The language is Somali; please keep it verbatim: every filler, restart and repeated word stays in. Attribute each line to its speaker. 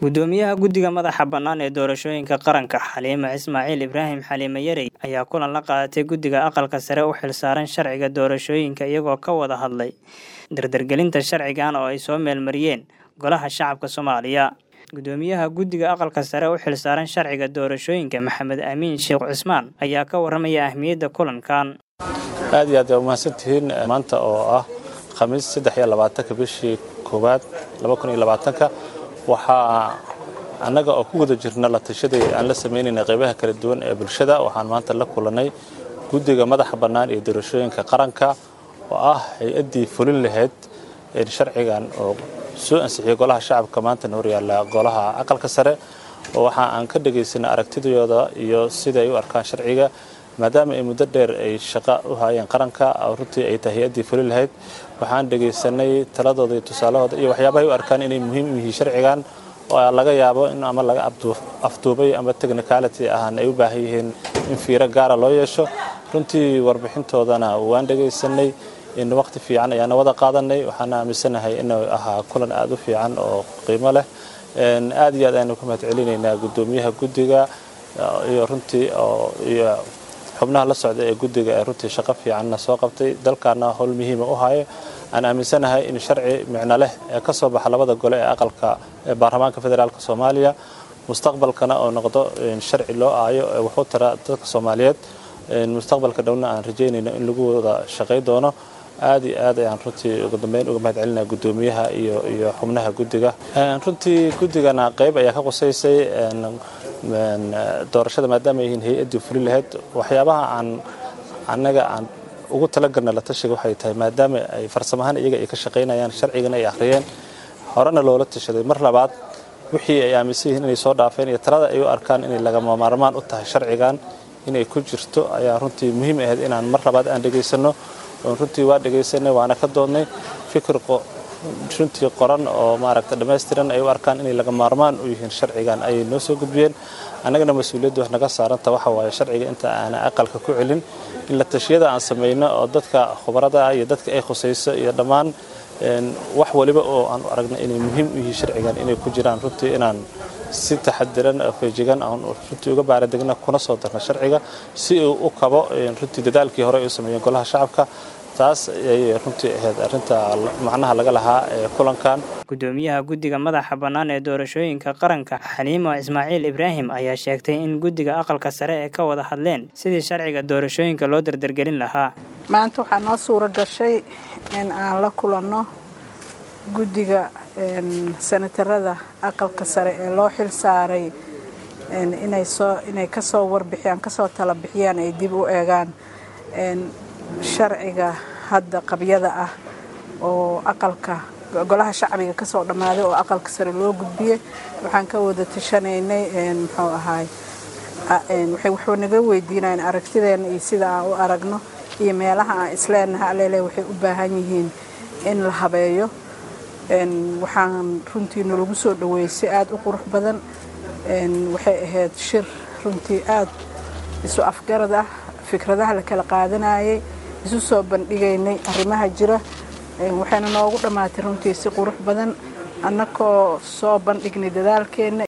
Speaker 1: gudoomiyaha guddiga madaxa bannaan ee doorashooyinka qaranka Xaliima Ismaaciil Ibraahim Xaliima Yarey ayaa kulan la qaadatay guddiga aqalka sare u xilsaaran sharciga doorashooyinka iyagoo ka wada hadlay dardargelinta sharcigan oo ay soo meelmariyeen golaha shacabka Soomaaliya. gudoomiyaha guddiga aqalka sare u xilsaaran sharciga doorashooyinka Maxamed Amiin Sheekh Cismaan ayaa ka waramaya ahmiyadda kulankan.
Speaker 2: aad iyo aad u mahadsantihiin maanta oo ah khamiis saddex iyo labaatanka bishii koowaad laba kun iyo labaatanka waxa anaga oo ku wada jirna la tashadii aan la sameynayna qaybaha kala duwan ee bulshada waxaan maanta la kulanay guddiga madaxa bannaan ee doorashooyinka qaranka oo ah hay'adii fulin lahayd ee sharcigan oo soo ansixiyay golaha shacabka maanta hor yaalla golaha aqalka sare oo waxa aan ka dhageysanay aragtidooda iyo sida ay u arkaan sharciga maadaama ay muddo dheer ay shaqo u hayeen qaranka runtii ay tahay hay'adii fulin lahayd waxaan dhageysanay taladooda iyo tusaalahooda iyo waxyaabaha ay u arkaan inay muhiim u yihiin sharcigan oo laga yaabo in ama laga afduubay ama technicality ahaan ay u baahan yihiin in fiiro gaar ah loo yeesho runtii warbixintoodana waan dhageysanay in waqti fiican ayaan wada qaadanay waxaan aaminsanahay inuu ahaa kulan aad u fiican oo qiimo leh aad iyo aad ayaan ku mahadcelinaynaa gudoomiyaha guddiga iyo runtii oo iyo xubnaha la socda ee guddiga ee runtii shaqo fiican soo qabtay dalkana hawl muhiim u hayo aan aaminsanahay in sharci micno leh ee ka soo baxa labada gole ee aqalka ee baarlamaanka federaalka Soomaaliya mustaqbalkana oo noqdo sharci loo aayo wuxuu tara dadka Soomaaliyeed mustaqbalka dhawna aan rajeynayno in lagu wada shaqeyn doono aad iyo aad ayaan runtii ugu dambeyn uga mahadcelinayaa gudoomiyaha iyo iyo xubnaha guddiga runtii guddigana qayb ayaa ka qosaysay doorashada maadaama ay yihiin hay'adii fulin lahayd waxyaabaha aan annaga aan ugu talagalna la tashiga waxay tahay maadaama ay farsamahan iyaga ay ka shaqeynayaan sharcigan ay akhriyeen horena loola tashaday mar labaad wixii ay aaminsan yihiin inay soo dhaafeen iyo talada ay u arkaan inay lagama maarmaan u tahay sharcigan inay ku jirto ayaa runtii muhiim ahayd inaan mar labaad aan dhageysano oo runtii waa dhageysanay waana ka doodnay fikir runtii qoran oo maaragta dhameystiran ay u arkaan inay laga maarmaan u yihiin sharcigan ay noo soo gudbiyeen annagana mas'uuliyaddu wax naga saaranta waxa waaye sharciga inta aan aqalka ku celin in la tashiyada aan sameeyno oo dadka khubarada iyo dadka ay khusayso iyo dhammaan wax waliba oo aan aragna inay muhiim u yihiin sharcigan inay ku jiraan runtii inaan si taxadiran oo feejigan aan runtii uga baaradegna kuna soo darna sharciga si uu u kabo runtii dadaalkii hore ay u sameeyeen golaha shacabka taas ay runtii ahayd arinta macnaha laga lahaa ee kulankan.
Speaker 1: gudoomiyaha guddiga madaxa bannaan ee doorashooyinka qaranka Xaliima Ismaaciil Ibraahim ayaa sheegtay in guddiga aqalka sare ee ka wada hadleen sidii sharciga doorashooyinka loo dardargelin lahaa.
Speaker 3: maanta waxaa noo suura gashay in aan la kulanno guddiga senatarada aqalka sare ee loo xil saaray inay soo inay ka soo warbixiyaan ka soo tala bixiyaan ay dib u eegaan sharciga hadda qabyada ah oo aqalka golaha shacbiga ka soo dhamaaday oo aqalka sare loo gudbiyay waxaan ka wada tashanaynay muxuu ahaay waxay wuxuu naga weydiinayeen aragtideena iyo sida aan u aragno iyo meelaha aan isleenahay aleele waxay u baahan yihiin in la habeeyo waxaan runtii lagu soo dhaweysay aad u qurux badan waxay ahayd shir runtii aad isu afgarad ah fikradaha la kala qaadanayay isu soo bandhigaynay arrimaha jira waxayna noogu dhamaatay runtii si qurux badan annagoo soo bandhignay dadaalkeena